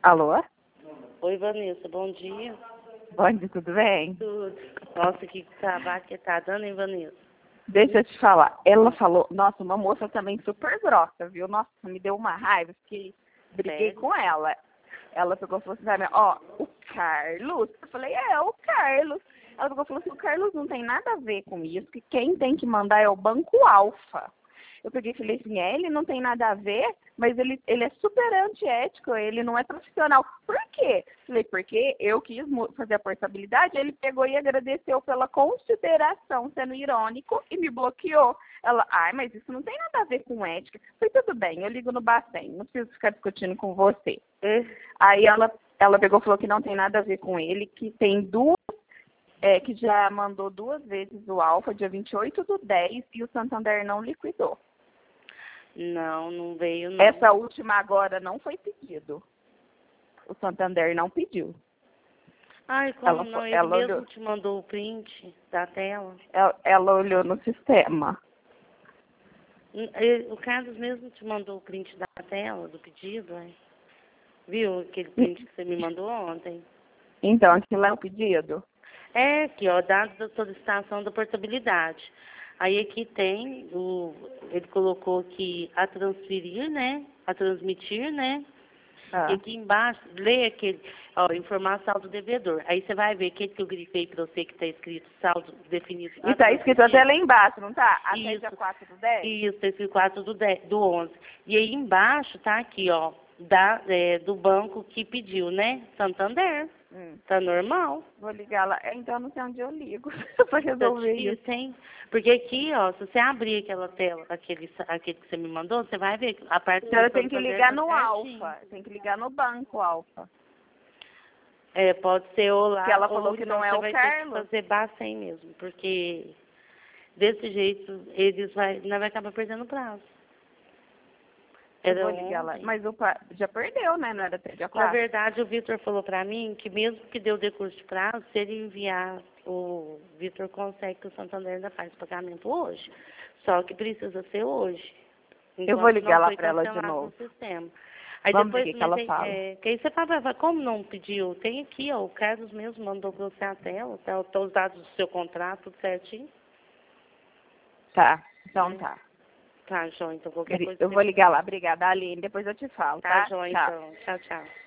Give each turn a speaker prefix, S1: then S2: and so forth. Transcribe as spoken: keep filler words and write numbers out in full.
S1: Alô?
S2: Oi, Vanessa, bom dia.
S1: Bom dia, tudo bem?
S2: Tudo. Nossa, que trabalho que tá dando, hein, Vanessa?
S1: Deixa eu te falar. Ela falou, nossa, uma moça também super grossa, viu? Nossa, me deu uma raiva, fiquei, briguei
S2: Sério?
S1: com ela. Ela pegou e falou assim, "Sabe, ó, o Carlos." Eu falei, é, o Carlos. Ela pegou e falou assim, o Carlos não tem nada a ver com isso, que quem tem que mandar é o Banco Alfa. Eu peguei e falei assim, é, ele não tem nada a ver, mas ele, ele é super antiético, ele não é profissional. Por quê? Falei, porque eu quis mu- fazer a portabilidade, ele pegou e agradeceu pela consideração, sendo irônico, e me bloqueou. Ela, ai, mas isso não tem nada a ver com ética. Falei, tudo bem, eu ligo no Bacen, não preciso ficar discutindo com você.
S2: É.
S1: Aí ela, ela pegou e falou que não tem nada a ver com ele, que tem duas, é, que já mandou duas vezes o Alfa, dia vinte e oito do dez, e o Santander não liquidou.
S2: Não, não veio, não.
S1: Essa última agora não foi pedido. O Santander não pediu.
S2: Ai, como
S1: Ela,
S2: não?
S1: fo-
S2: Ele
S1: ela,
S2: mesmo
S1: olhou,
S2: te mandou o print da tela.
S1: ela, ela olhou no sistema.
S2: Hum, ele- O Carlos mesmo te mandou o print da tela, do pedido, é? Viu aquele print que você me mandou ontem?
S1: Então, aquilo é o pedido?
S2: É, aqui, ó, dados da solicitação da portabilidade. Aí aqui tem, o, ele colocou aqui a transferir, né? A transmitir, né? E
S1: Ah.
S2: aqui embaixo, lê aquele, ó, informar saldo devedor. Aí você vai ver aquele que eu grifei para você que está escrito saldo definido.
S1: E tá escrito até lá embaixo, não tá? Até
S2: Isso.
S1: dia quatro do dez?
S2: Isso, está escrito quatro do, dez, do onze. E aí embaixo tá aqui, ó, da, é, do banco que pediu, né? Santander.
S1: Hum.
S2: Tá normal.
S1: Vou ligar lá. É, então, não sei onde eu ligo pra
S2: Tá
S1: resolver isso.
S2: difícil, hein? Porque aqui, ó, se você abrir aquela tela, aquele, aquele que você me mandou, você vai ver a parte
S1: Então,
S2: do
S1: eu tenho que
S2: Santander
S1: ligar
S2: tá
S1: no
S2: certinho.
S1: Alfa. Tem que ligar no Banco Alfa.
S2: É, pode ser ou lá,
S1: Que ela
S2: ou
S1: falou que
S2: então
S1: não é
S2: você
S1: o
S2: vai ter que
S1: Carlos.
S2: fazer Bacen mesmo, porque desse jeito eles vai, não vai acabar perdendo prazo.
S1: Eu
S2: Era
S1: vou ligar lá.
S2: ontem.
S1: Mas o pa- já perdeu, né? Não era até dia
S2: Na
S1: quatro?
S2: verdade, o Vitor falou pra mim que mesmo que deu decurso de prazo, se ele enviar, o Vitor consegue que o Santander ainda faz pagamento hoje. Só que precisa ser hoje.
S1: Eu vou
S2: Enquanto
S1: ligar
S2: não
S1: lá
S2: foi
S1: pra ela de
S2: cancelado no
S1: novo.
S2: sistema. Aí
S1: Vamos ver o
S2: depois
S1: que, que
S2: também
S1: ela
S2: tem,
S1: fala.
S2: é, que aí você fala, vai, como não pediu? Tem aqui, ó, o Carlos mesmo mandou pra você a tela, tá, tá os dados do seu contrato, tudo certinho.
S1: Tá, então
S2: É.
S1: tá.
S2: Tá, João, então qualquer coisa
S1: Eu
S2: você
S1: vou
S2: me
S1: ligar
S2: fala.
S1: lá. Obrigada, Aline. Depois eu te falo,
S2: Tá,
S1: tá?
S2: João,
S1: Tchau.
S2: então. Tchau, tchau.